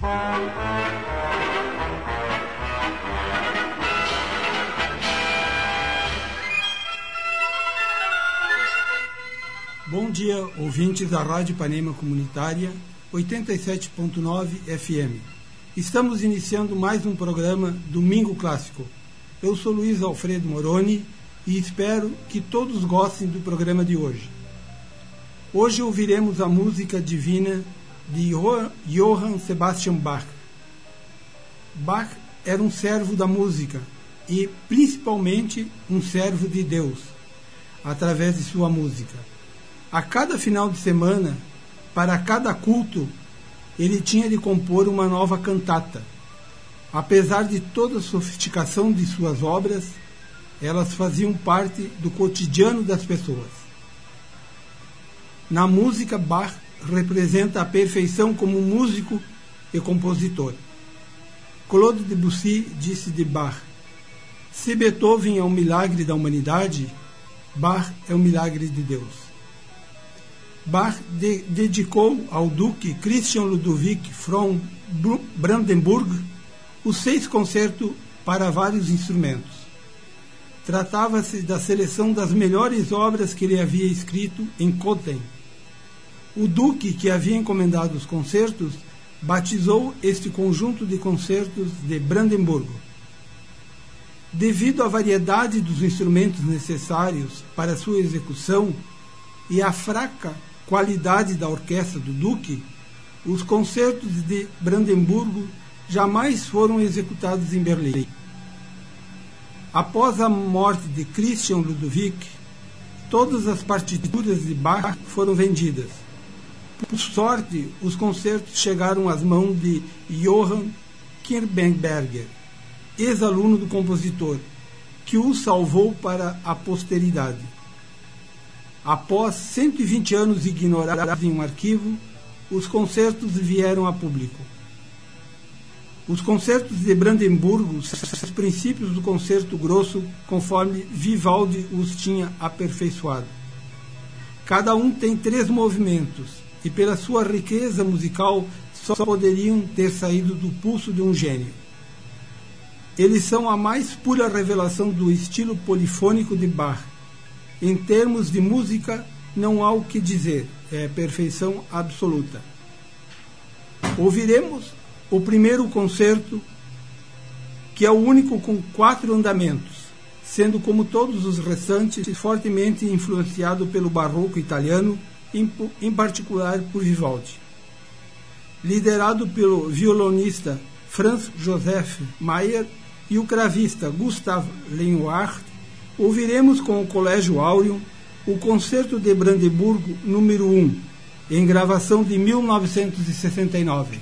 Bom dia, ouvintes da Rádio Ipanema Comunitária 87.9 FM. Estamos iniciando mais um programa Domingo Clássico. Eu sou Luiz Alfredo Moroni e espero que todos gostem do programa de hoje. Hoje ouviremos a música divina de Johann Sebastian Bach. Bach era um servo da música e, principalmente, um servo de Deus, através de sua música. A cada final de semana, para cada culto, ele tinha de compor uma nova cantata. Apesar de toda a sofisticação de suas obras, elas faziam parte do cotidiano das pessoas. Na música, Bach representa a perfeição como músico e compositor. Claude Debussy disse de Bach: se Beethoven é um milagre da humanidade, Bach é um milagre de Deus. Bach dedicou ao duque Christian Ludwig von Brandenburg os 6 concertos para vários instrumentos. Tratava-se da seleção das melhores obras que ele havia escrito em Köthen. O duque, que havia encomendado os concertos, batizou este conjunto de concertos de Brandemburgo. Devido à variedade dos instrumentos necessários para sua execução e à fraca qualidade da orquestra do duque, os concertos de Brandemburgo jamais foram executados em Berlim. Após a morte de Christian Ludwig, todas as partituras de Bach foram vendidas. Por sorte, os concertos chegaram às mãos de Johann Kirbenberger, ex-aluno do compositor, que o salvou para a posteridade. Após 120 anos ignorados em um arquivo, os concertos vieram a público. Os concertos de Brandemburgo são os princípios do concerto grosso, conforme Vivaldi os tinha aperfeiçoado. Cada um tem 3 movimentos, e pela sua riqueza musical só poderiam ter saído do pulso de um gênio. Eles são a mais pura revelação do estilo polifônico de Bach. Em termos de música, não há o que dizer, é perfeição absoluta. Ouviremos o primeiro concerto, que é o único com 4 andamentos, sendo, como todos os restantes, fortemente influenciado pelo barroco italiano, em particular por Vivaldi. Liderado pelo violonista Franz Joseph Mayer e o cravista Gustav Leonhardt, ouviremos com o Colégio Áureo o Concerto de Brandemburgo número 1, em gravação de 1969.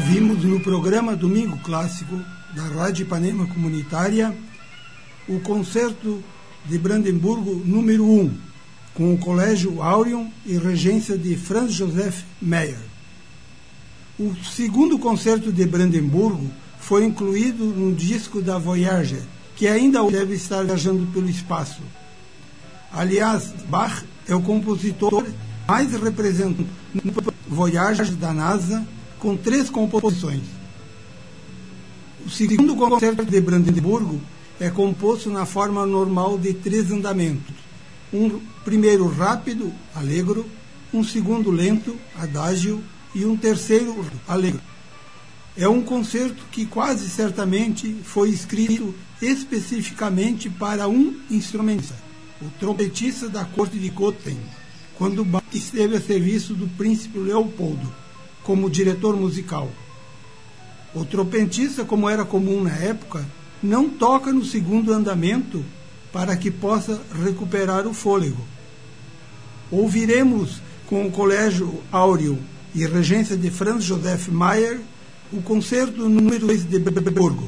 Ouvimos no programa Domingo Clássico da Rádio Ipanema Comunitária o concerto de Brandemburgo número 1, com o Colégio Áureo e regência de Franz Josef Meyer. O segundo concerto de Brandemburgo foi incluído no disco da Voyager, que ainda deve estar viajando pelo espaço. Aliás, Bach é o compositor mais representado no Voyager da NASA, com 3 composições. O segundo concerto de Brandemburgo é composto na forma normal de 3 andamentos. Um primeiro rápido, allegro, um segundo lento, adagio, e um terceiro, allegro. É um concerto que quase certamente foi escrito especificamente para um instrumentista, o trompetista da corte de Cothen, quando Bach esteve a serviço do príncipe Leopoldo, como diretor musical. O trompetista, como era comum na época, não toca no segundo andamento para que possa recuperar o fôlego. Ouviremos com o Colégio Áureo e regência de Franz Josef Meyer o concerto número 2 de Brandemburgo.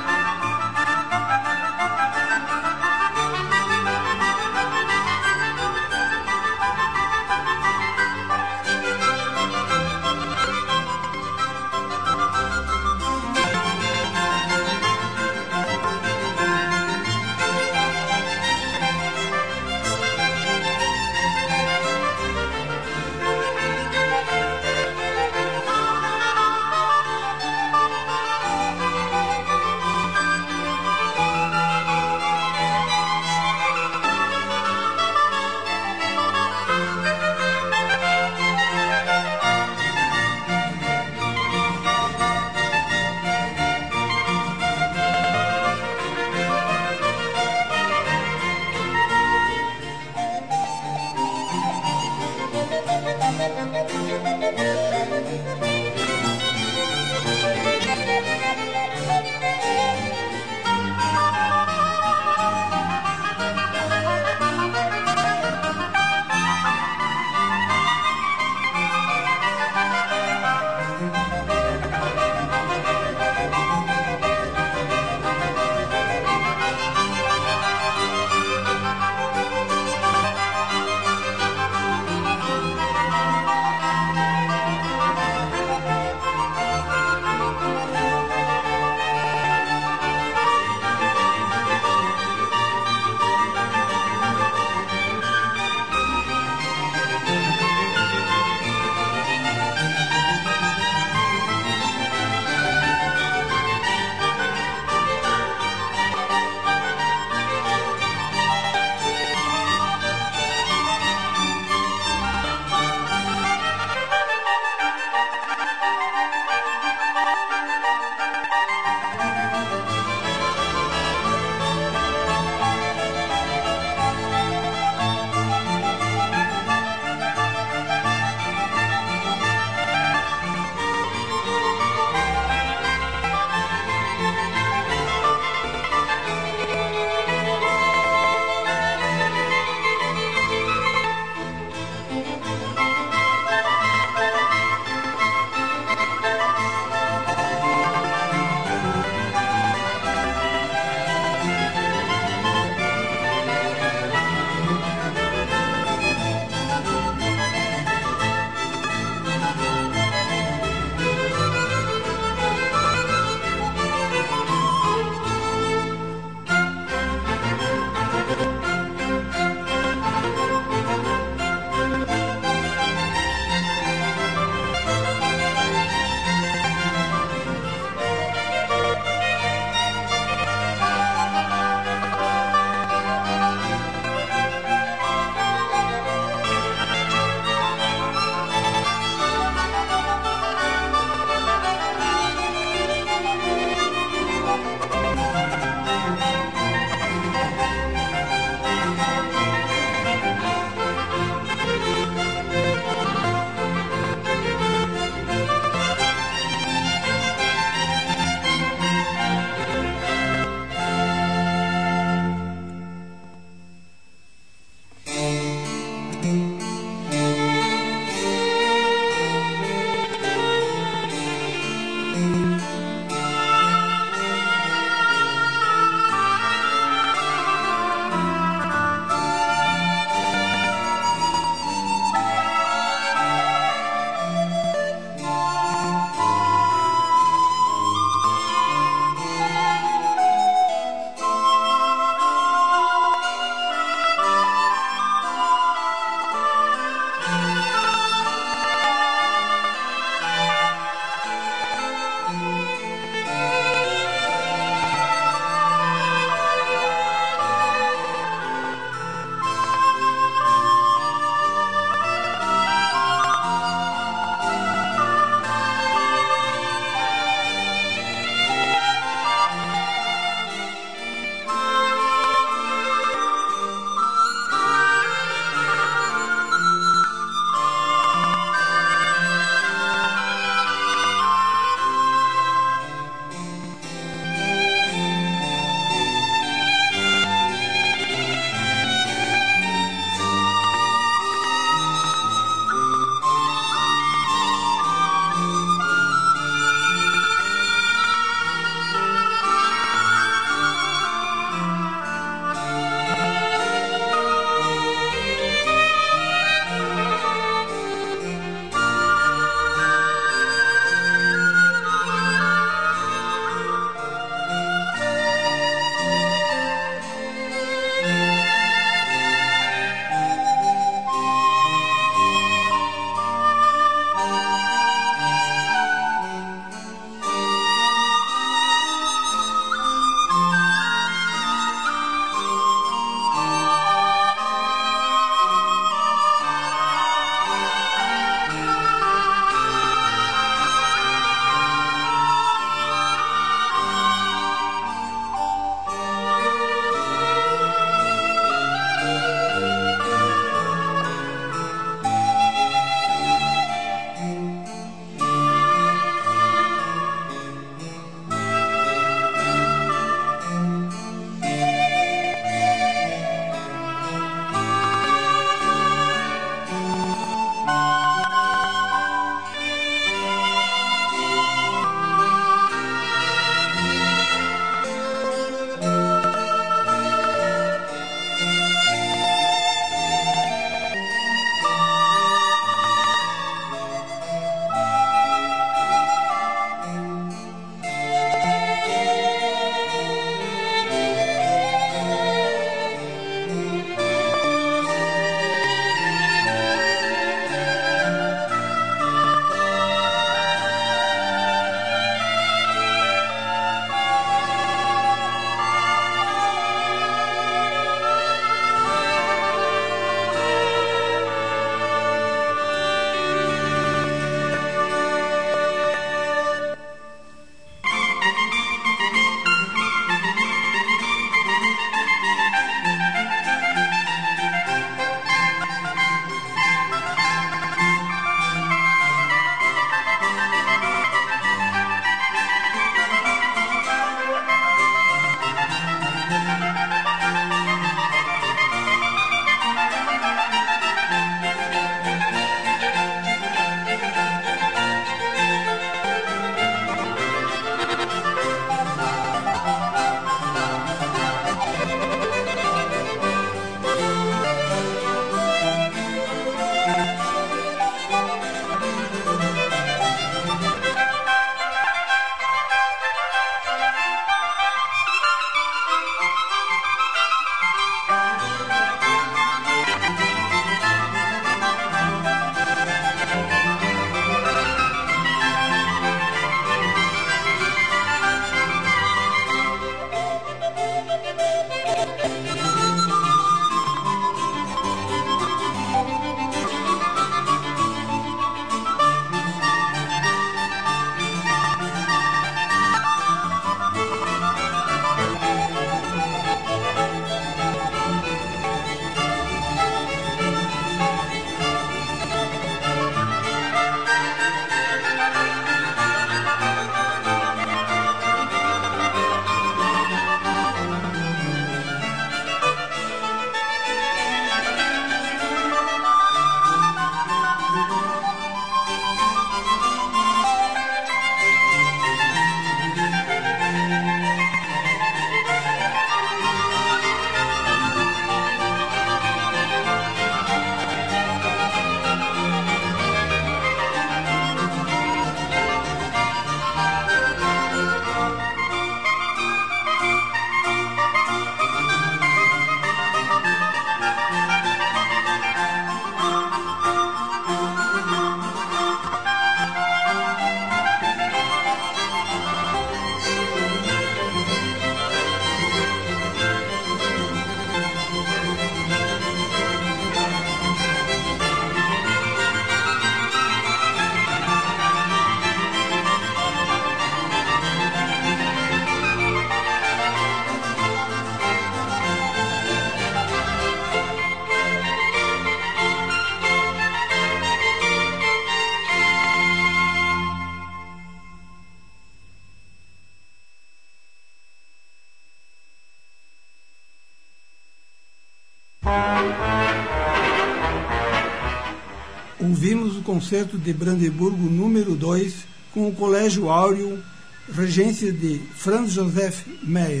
ouvimos o concerto de Brandeburgo número 2 com o Colégio Áureo, regência de Franz Josef Meyer.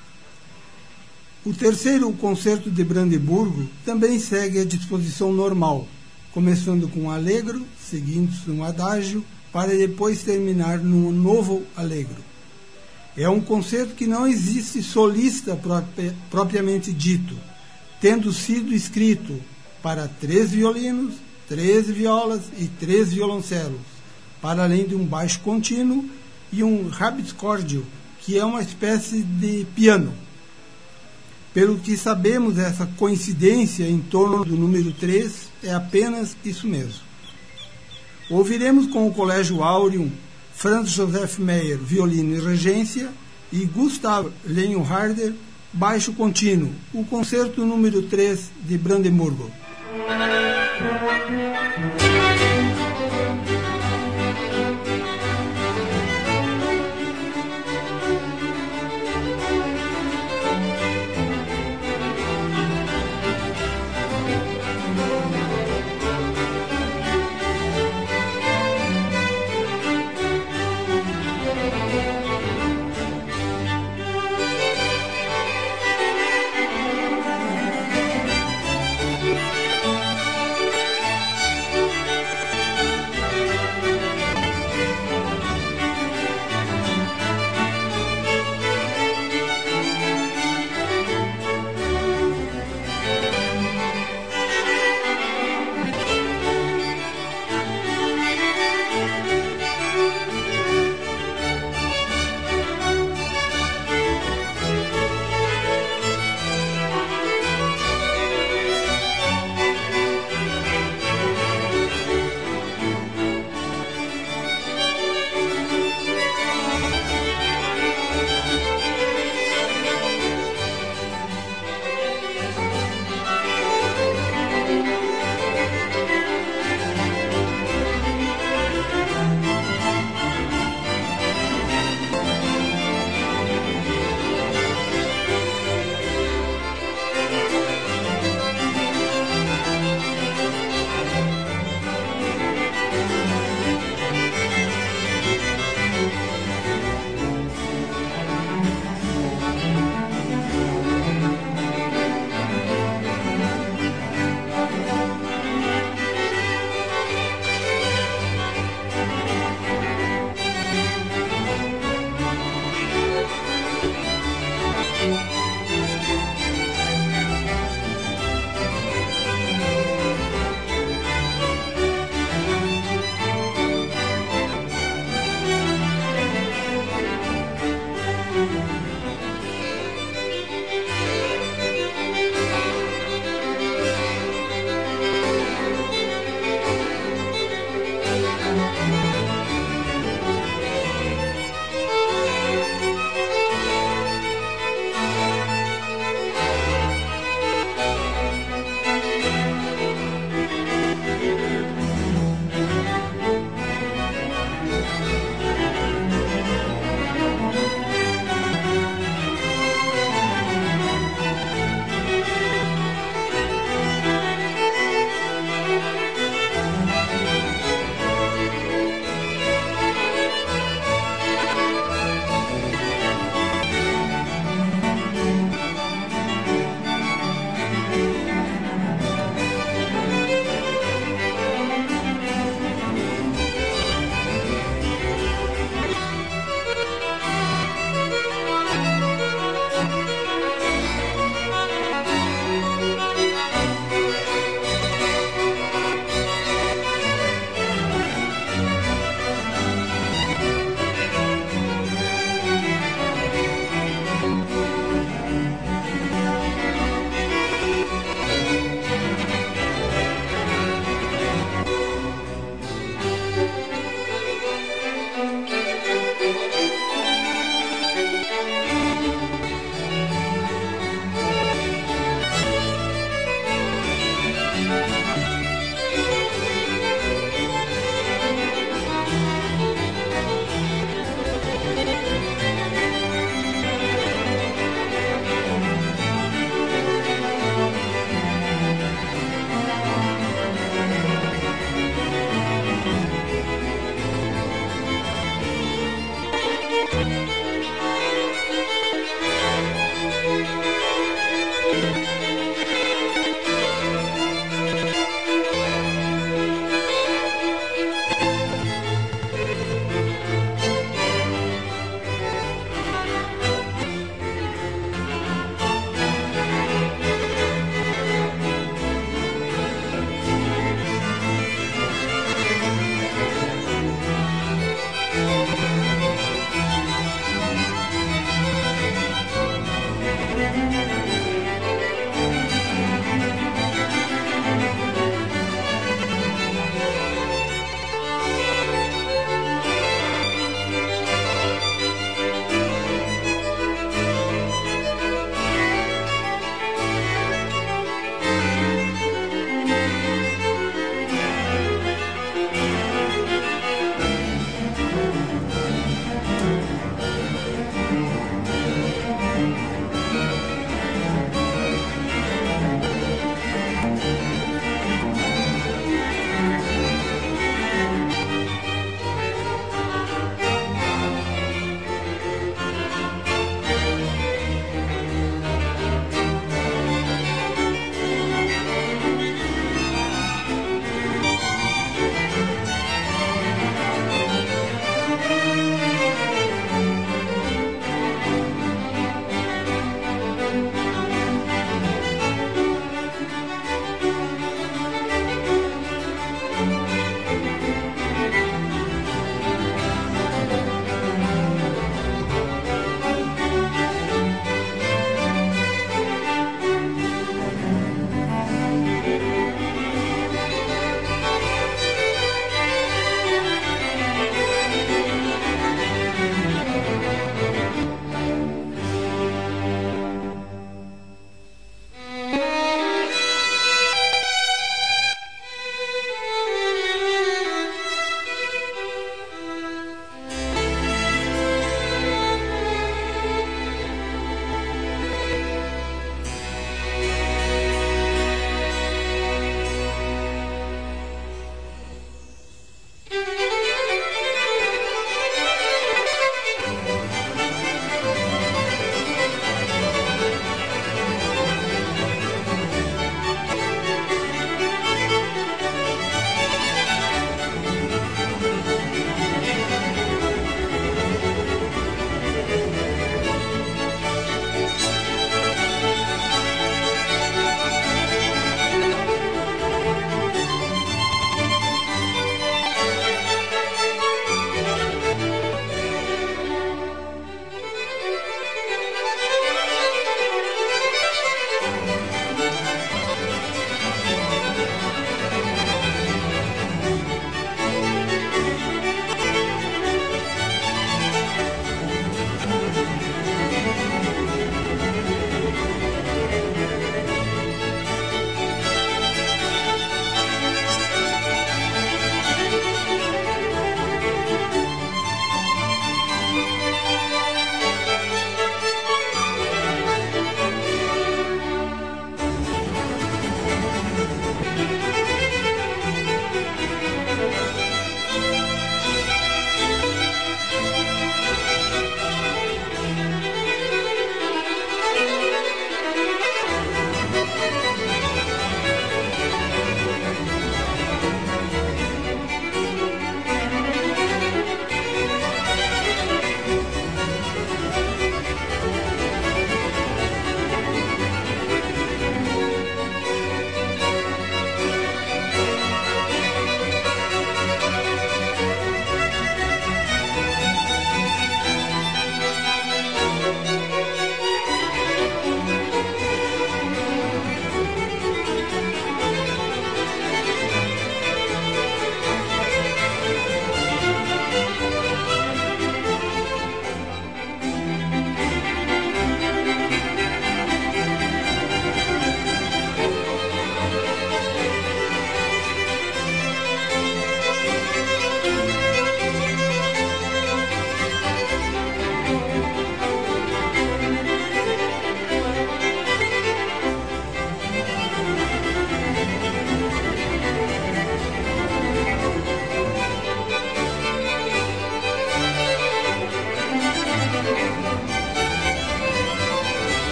O terceiro concerto de Brandeburgo também segue a disposição normal, começando com um allegro, seguindo-se um adágio, para depois terminar num novo allegro. É um concerto que não existe solista propriamente dito, tendo sido escrito para 3 violinos, 3 violas e 3 violoncelos, para além de um baixo contínuo e um rapscordio, que é uma espécie de piano. Pelo que sabemos, essa coincidência em torno do número 3 é apenas isso mesmo. Ouviremos com o Colégio Áureo Franz Josef Meyer, violino e regência, e Gustav Leonharder, baixo contínuo, o concerto número 3 de Brandeburgo.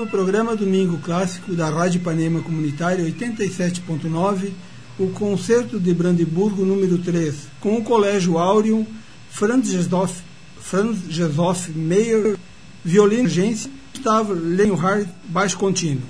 programa Domingo Clássico da Rádio Ipanema Comunitária 87.9, o Concerto de Brandemburgo número 3, com o Colégio Áureo, Franz Joseph Meyer, violino urgência, Gustav Leonhard, baixo contínuo.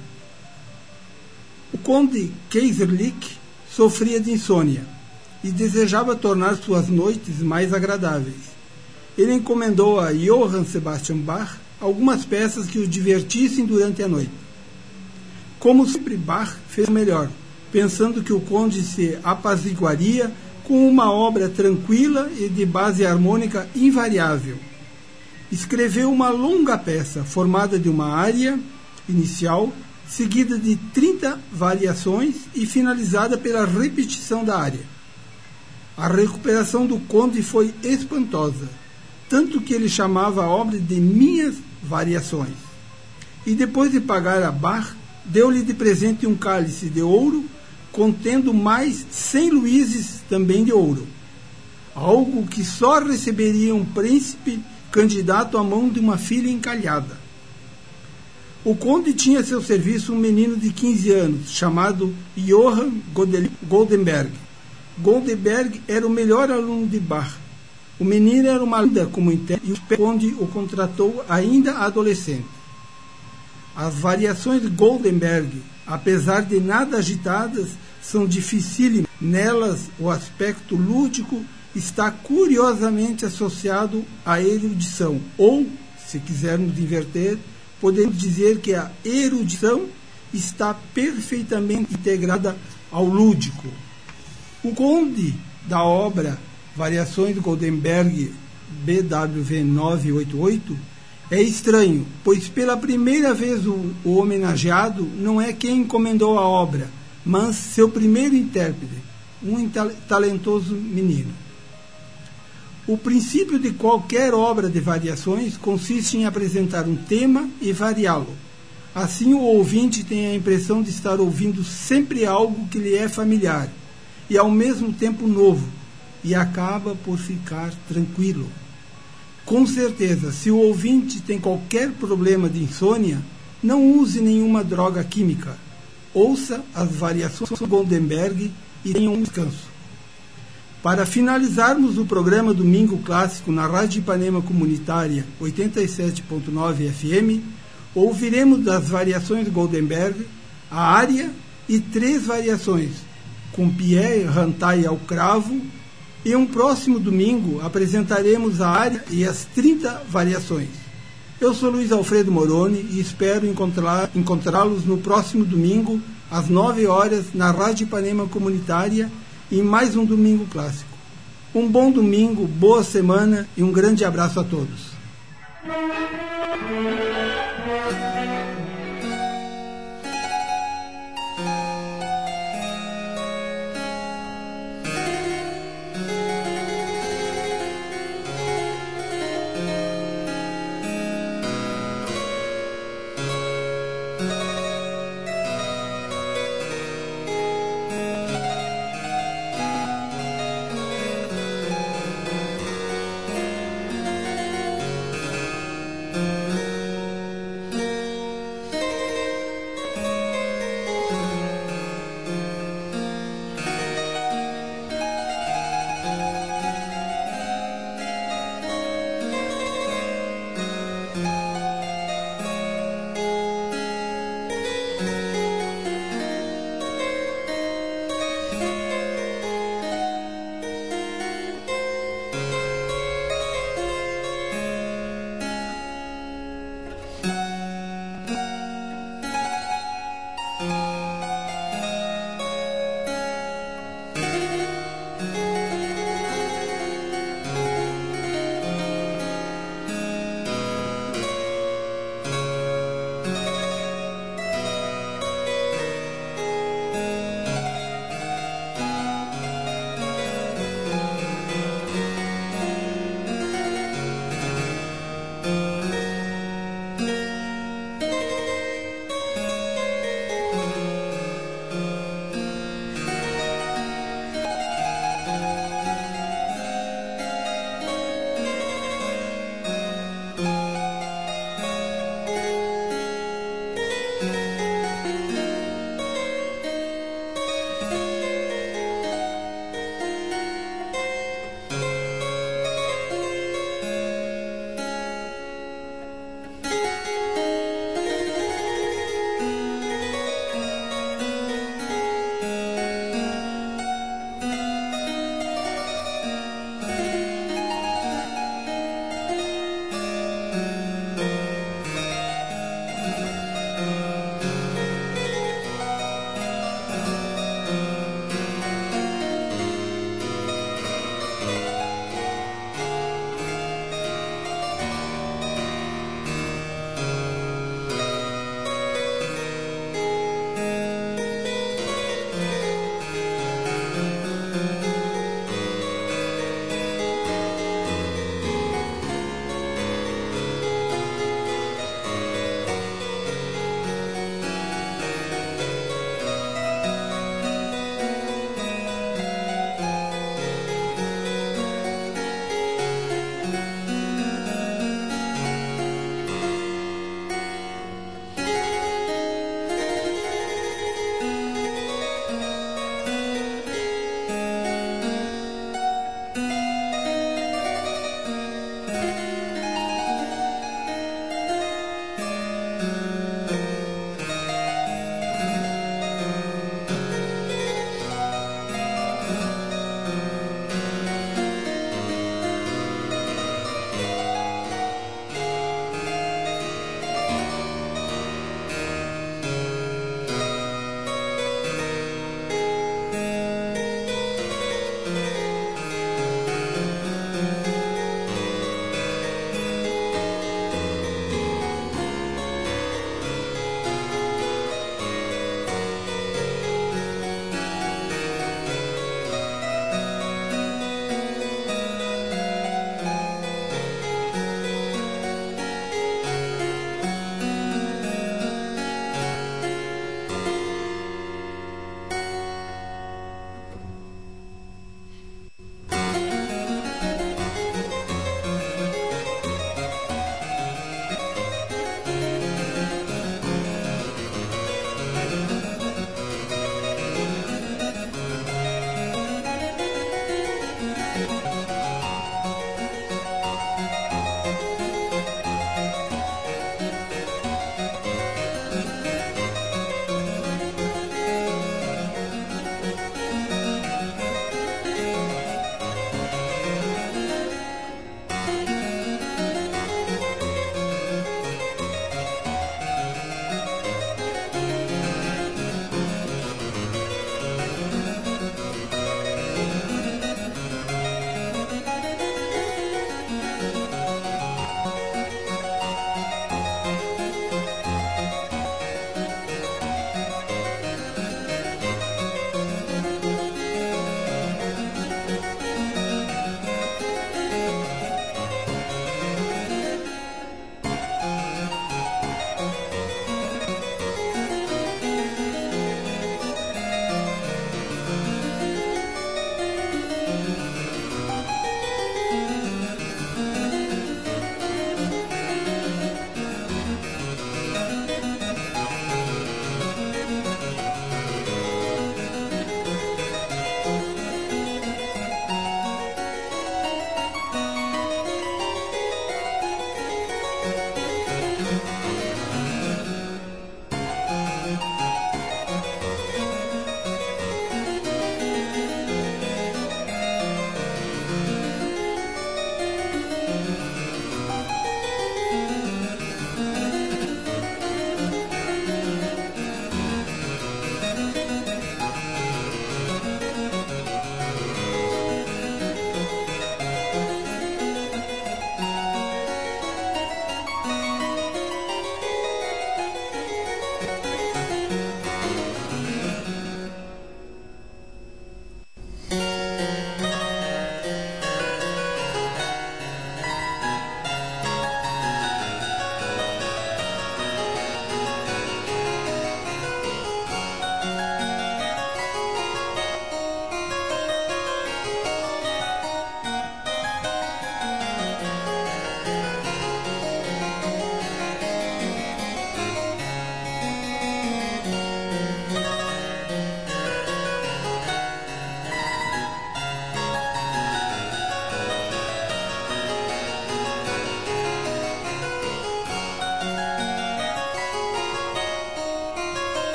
O conde Kaiserlich sofria de insônia e desejava tornar suas noites mais agradáveis. Ele encomendou a Johann Sebastian Bach algumas peças que o divertissem durante a noite. Como sempre, Bach fez o melhor, pensando que o conde se apaziguaria com uma obra tranquila e de base harmônica invariável. Escreveu uma longa peça formada de uma área inicial, seguida de 30 variações e finalizada pela repetição da área. A recuperação do conde foi espantosa, tanto que ele chamava a obra de Minhas Variações. E depois de pagar a Bach, deu-lhe de presente um cálice de ouro, contendo mais 100 luíses também de ouro, algo que só receberia um príncipe candidato à mão de uma filha encalhada. O conde tinha a seu serviço um menino de 15 anos, chamado Johann Goldenberg. Goldenberg era o melhor aluno de Bach. O menino era uma linda como intérprete e o conde o contratou ainda adolescente. As variações de Goldenberg, apesar de nada agitadas, são dificílimas. Nelas, o aspecto lúdico está curiosamente associado à erudição. Ou, se quisermos inverter, podemos dizer que a erudição está perfeitamente integrada ao lúdico. O conde da obra Variações de Goldenberg BWV 988 é estranho, pois pela primeira vez o homenageado não é quem encomendou a obra, mas seu primeiro intérprete, um talentoso menino. O princípio de qualquer obra de variações consiste em apresentar um tema e variá-lo. Assim o ouvinte tem a impressão de estar ouvindo sempre algo que lhe é familiar e ao mesmo tempo novo, e acaba por ficar tranquilo. Com certeza, se o ouvinte tem qualquer problema de insônia, não use nenhuma droga química. Ouça as variações de Goldenberg e tenha um descanso. Para finalizarmos o programa Domingo Clássico na Rádio Ipanema Comunitária 87.9 FM, ouviremos das variações de Goldenberg a área e 3 variações, com Pierre Rantaille ao cravo, e um próximo domingo apresentaremos a área e as 30 variações. Eu sou Luiz Alfredo Moroni e espero encontrá-los no próximo domingo, às 9 horas, na Rádio Ipanema Comunitária, em mais um Domingo Clássico. Um bom domingo, boa semana e um grande abraço a todos.